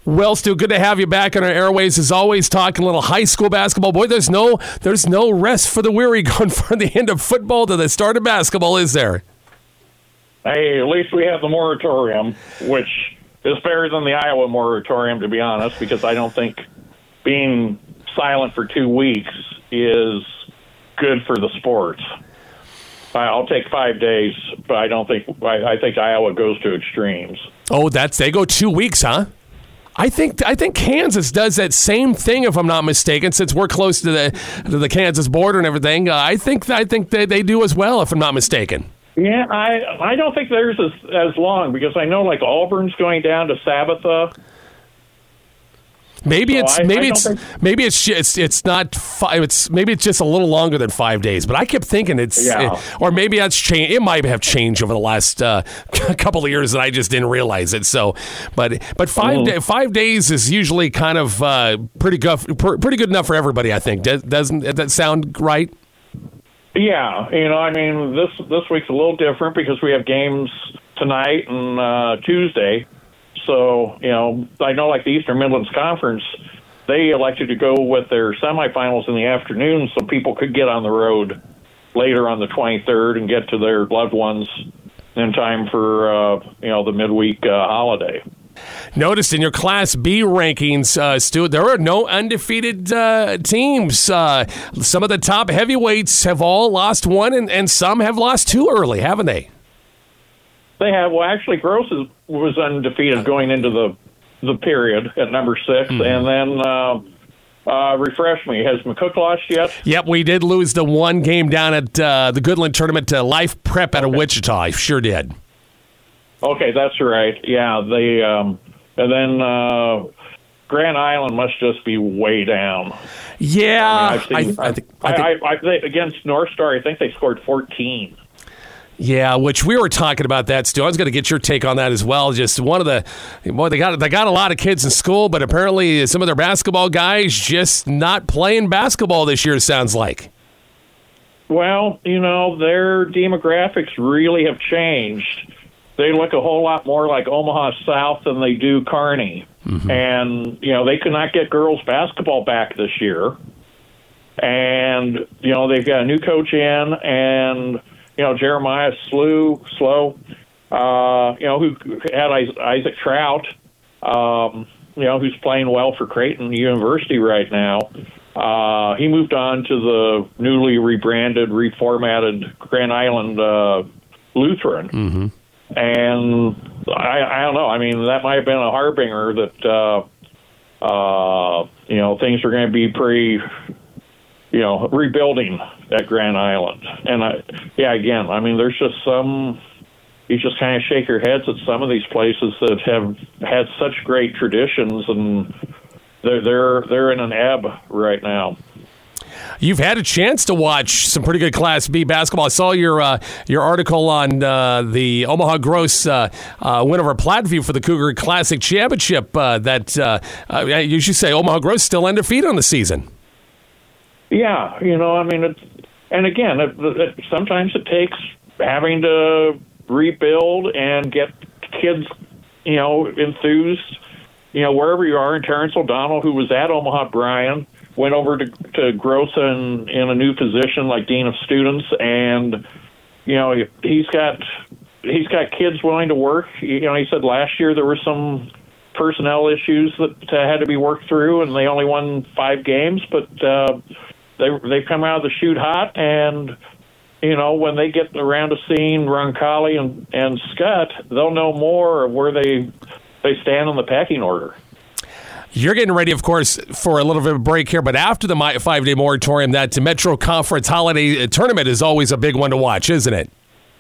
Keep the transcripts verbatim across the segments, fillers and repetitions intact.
Well, Stu, good to have you back on our airways. As always, talking a little high school basketball. Boy, there's no there's no rest for the weary going from the end of football to the start of basketball, is there? Hey, at least we have the moratorium, which is better than the Iowa moratorium, to be honest, because I don't think being silent for two weeks is good for the sports. I'll take five days, but I don't think I, I think Iowa goes to extremes. Oh, that's they go two weeks, huh? I think I think Kansas does that same thing, if I'm not mistaken. Since we're close to the to the Kansas border and everything, uh, I think I think they, they do as well, if I'm not mistaken. Yeah, I I don't think theirs is as long, because I know like Auburn's going down to Sabetha. Maybe so it's I, maybe I it's think... maybe it's it's it's not five. It's maybe it's just a little longer than five days. But I kept thinking it's yeah. it, or maybe that's changed. It might have changed over the last uh, couple of years, and I just didn't realize it. So, but but five mm. day, five days is usually kind of uh, pretty good pretty good enough for everybody. I think doesn't that sound right? Yeah, you know, I mean this this week's a little different because we have games tonight and uh, Tuesday. So, you know, I know like the Eastern Midlands Conference, they elected to go with their semifinals in the afternoon so people could get on the road later on the twenty-third and get to their loved ones in time for, uh, you know, the midweek uh, holiday. Noticed in your Class B rankings, uh, Stu, there are no undefeated uh, teams. Uh, some of the top heavyweights have all lost one, and, and some have lost two early, haven't they? They have. Well, actually, Gross is, was undefeated going into the the period at number six, mm-hmm. and then uh, uh, refresh me. Has McCook lost yet? Yep, we did lose the one game down at uh, the Goodland tournament to Life Prep out okay. of Wichita. I sure did. Okay, that's right. Yeah, they um, and then uh, Grand Island must just be way down. Yeah, I, mean, I've seen, I, I, think, I, think, I, I, they, against North Star, I think they scored fourteen. Yeah, which we were talking about that, Stu. I was going to get your take on that as well. Just one of the, boy, they got they got a lot of kids in school, but apparently some of their basketball guys just not playing basketball this year, sounds like. Well, you know, their demographics really have changed. They look a whole lot more like Omaha South than they do Kearney. Mm-hmm. And, you know, they could not get girls basketball back this year. And, you know, they've got a new coach in, and... You know, Jeremiah Slew, Slow, uh, you know, who had Isaac Trout, um, you know, who's playing well for Creighton University right now. Uh, he moved on to the newly rebranded, reformatted Grand Island uh, Lutheran. Mm-hmm. And I, I don't know. I mean, that might have been a harbinger that, uh, uh, you know, things are going to be pretty... you know, rebuilding at Grand Island. And, I, yeah, again, I mean, there's just some, you just kind of shake your heads at some of these places that have had such great traditions, and they're, they're, they're in an ebb right now. You've had a chance to watch some pretty good Class B basketball. I saw your uh, your article on uh, the Omaha Gross uh, uh, win over Platteview for the Cougar Classic Championship. Uh, that, uh, uh, you should say, Omaha Gross still undefeated on the season. Yeah, you know, I mean, it, and again, it, it, sometimes it takes having to rebuild and get kids, you know, enthused. You know, wherever you are, in Terrence O'Donnell, who was at Omaha Bryan, went over to, to Gross in, in a new position like Dean of Students, and, you know, he's got he's got kids willing to work. You know, he said last year there were some personnel issues that uh, had to be worked through, and they only won five games, but uh, they they've come out of the chute hot, and you know, when they get around to seeing Roncalli and and Scott, they'll know more of where they they stand on the pecking order. You're getting ready, of course, for a little bit of a break here, but after the five-day moratorium, that Metro Conference Holiday Tournament is always a big one to watch, isn't it?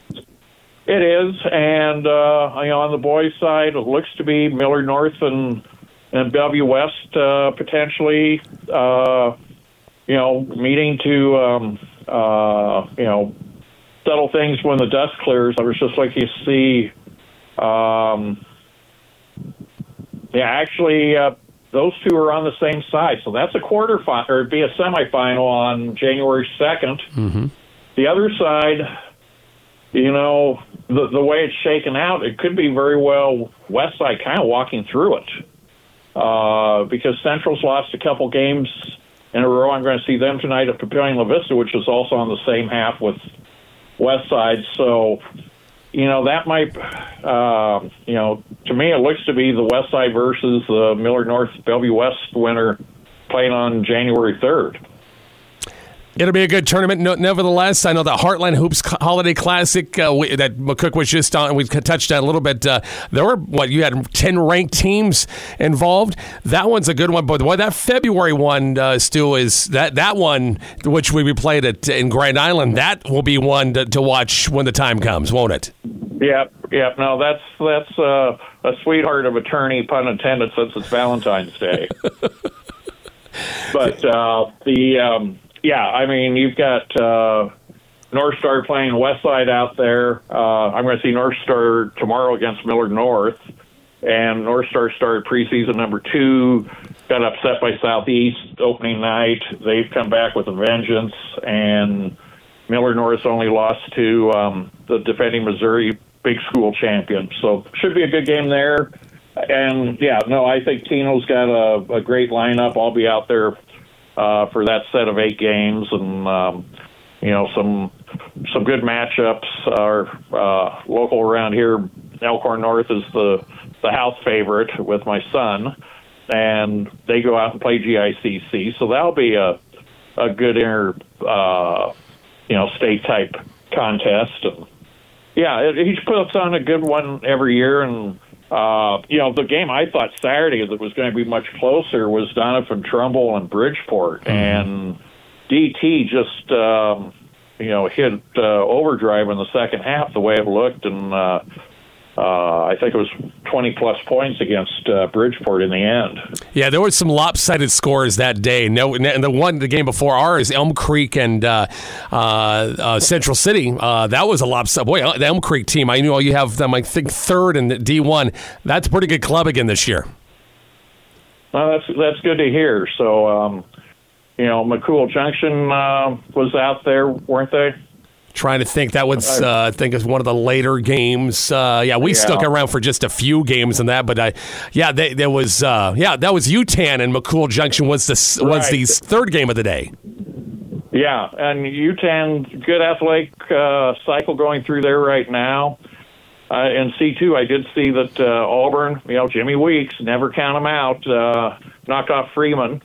It is, and uh, you know, on the boys' side, it looks to be Millard North and and Bellevue West uh, potentially, uh, you know, meeting to um, uh, you know settle things when the dust clears. I was just like you see, um, yeah, actually, uh, those two are on the same side, so that's a quarterfinal, or it'd be a semifinal on January second. Mm-hmm. The other side, you know, the the way it's shaken out, it could be very well Westside kind of walking through it. uh, because Central's lost a couple games in a row. I'm going to see them tonight at Papillion La Vista, which is also on the same half with Westside. So, you know, that might, uh, you know, to me it looks to be the Westside versus the Millard North Bellevue West winner playing on January third. It'll be a good tournament. No, nevertheless, I know the Heartland Hoops Holiday Classic uh, we, that McCook was just on, we touched on a little bit. Uh, there were, what, you had ten ranked teams involved. That one's a good one. But boy, that February one, uh, Stu, is that, that one, which we played at in Grand Island, that will be one to, to watch when the time comes, won't it? Yep, yep. No, that's that's uh, a sweetheart of a tourney, pun intended, since it's Valentine's Day. But uh, the... Um, Yeah, I mean, you've got uh, North Star playing Westside out there. Uh, I'm going to see North Star tomorrow against Millard North. And North Star started preseason number two, got upset by Southeast opening night. They've come back with a vengeance. And Millard North only lost to um, the defending Missouri Big School champion. So should be a good game there. And, yeah, no, I think Tino's got a, a great lineup. I'll be out there Uh, for that set of eight games, and um, you know, some some good matchups are uh, local around here. Elkhorn North is the the house favorite with my son, and they go out and play G I C C, so that'll be a a good inter uh, you know state type contest. And yeah, it, he puts on a good one every year. And Uh, you know, the game I thought Saturday that was going to be much closer was Doniphan Trumbull and Bridgeport. Mm-hmm. And D T just, um, you know, hit uh, overdrive in the second half the way it looked. And uh, uh, I think it was twenty-plus points against uh, Bridgeport in the end. Yeah, there were some lopsided scores that day. No, and the one, the game before ours, Elm Creek and uh, uh, uh, Central City, uh, that was a lopsided. Boy, the Elm Creek team, I knew you have them, I think, third in D one. That's a pretty good club again this year. Well, that's that's good to hear. So, um, you know, McCool Junction uh, was out there, weren't they? Trying to think, that was uh, I think it was one of the later games. Uh, yeah, we yeah. stuck around for just a few games in that, but I, yeah, they, there was uh, yeah, that was U T A N and McCool Junction was the was right. the third game of the day. Yeah, and U T A N, good athletic uh, cycle going through there right now. Uh, in C two, I did see that uh, Auburn, you know, Jimmy Weeks, never count them out, uh, knocked off Freeman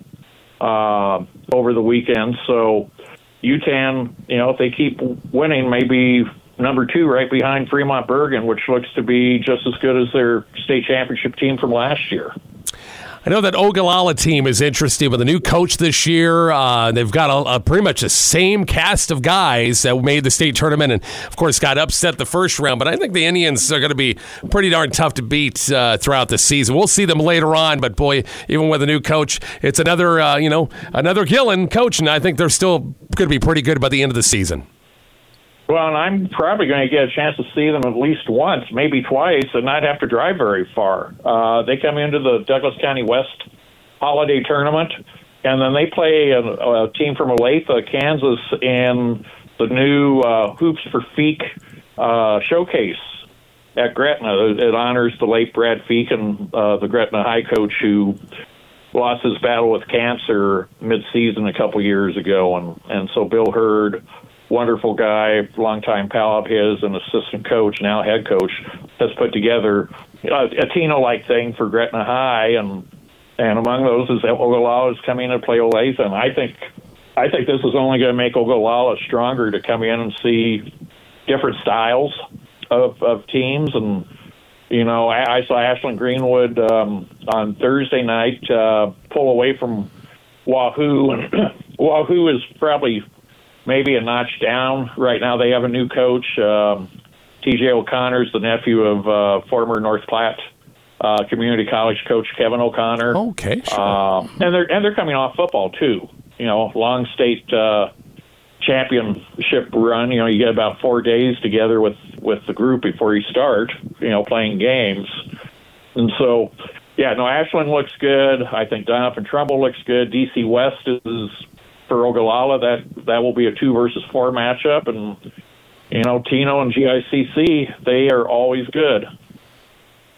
uh, over the weekend. So U T A N, you know, if they keep winning, maybe number two right behind Fremont Bergen, which looks to be just as good as their state championship team from last year. I know that Ogallala team is interested with a new coach this year. Uh, they've got a, a pretty much the same cast of guys that made the state tournament and, of course, got upset the first round. But I think the Indians are going to be pretty darn tough to beat uh, throughout the season. We'll see them later on. But, boy, even with a new coach, it's another, uh, you know, another Gillen coach, and I think they're still going to be pretty good by the end of the season. Well, and I'm probably going to get a chance to see them at least once, maybe twice, and not have to drive very far. Uh, they come into the Douglas County West Holiday Tournament, and then they play a, a team from Olathe, Kansas, in the new uh, Hoops for Feek uh, showcase at Gretna. It honors the late Brad Feeken, uh, the Gretna High coach who lost his battle with cancer mid-season a couple years ago, and, and so Bill Hurd, wonderful guy, longtime pal of his, and assistant coach, now head coach, has put together a, a Tino-like thing for Gretna High, and and among those is that Ogallala is coming in to play Olathe, and I think I think this is only going to make Ogallala stronger to come in and see different styles of, of teams. And you know, I, I saw Ashland Greenwood um, on Thursday night uh, pull away from Wahoo, and Wahoo is probably maybe a notch down right now. They have a new coach. Um, T J O'Connor's the nephew of uh, former North Platte uh, Community College coach Kevin O'Connor. Okay, sure. Uh, and they're and they're coming off football too. You know, long state uh, championship run. You know, you get about four days together with with the group before you start. You know, playing games, and so yeah, no, Ashland looks good. I think Doniphan Trumbull looks good. D C West is. For Ogallala, that that will be a two versus four matchup, and you know Tino and G I C C, they are always good.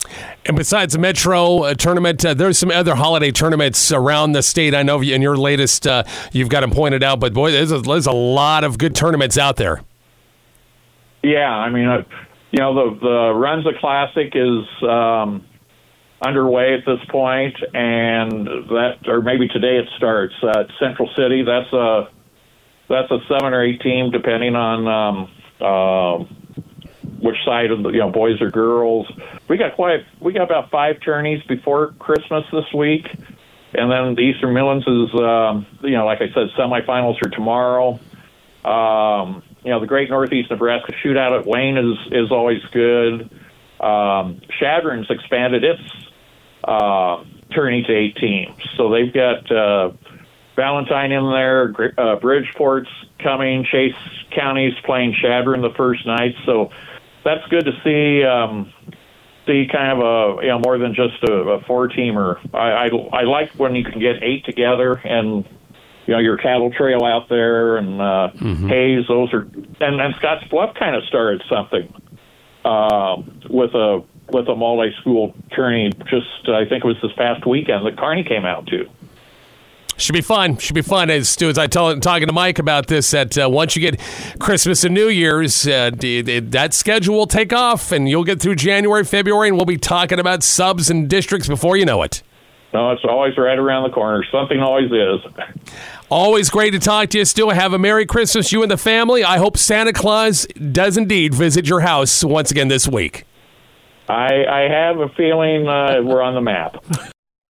And besides the Metro uh, tournament, uh, there's some other holiday tournaments around the state. I know in your latest, uh, you've got them pointed out, but boy, there's a, there's a lot of good tournaments out there. Yeah, I mean, uh, you know, the, the Runza Classic is um, underway at this point, and that, or maybe today it starts uh, at Central City. That's a that's a seven or eight team, depending on um, uh, which side of the, you know, boys or girls. We got quite, we got about five tourneys before Christmas this week, and then the Eastern Midlands is, um, you know, like I said, semifinals are tomorrow. Um, you know, the Great Northeast Nebraska Shootout at Wayne is is always good. Um, Shadron's expanded its uh, tourney to eight teams, so they've got uh, Valentine in there. Uh, Bridgeport's coming. Chase County's playing Shadron the first night, so that's good to see. Um, see kind of a, you know, more than just a, a four teamer. I, I I like when you can get eight together, and you know, your Cattle Trail out there and uh, mm-hmm. Hayes. Those are, and and Scotts Bluff kind of started something uh, with a with a multi-school tourney. Just uh, I think it was this past weekend that Kearney came out to. Should be fun. Should be fun. As Stu, as I tell, talking to Mike about this, that uh, once you get Christmas and New Year's, uh, that schedule will take off, and you'll get through January, February, and we'll be talking about subs and districts before you know it. No, it's always right around the corner. Something always is. Always great to talk to you, Stu. Have a Merry Christmas, you and the family. I hope Santa Claus does indeed visit your house once again this week. I, I have a feeling uh, we're on the map.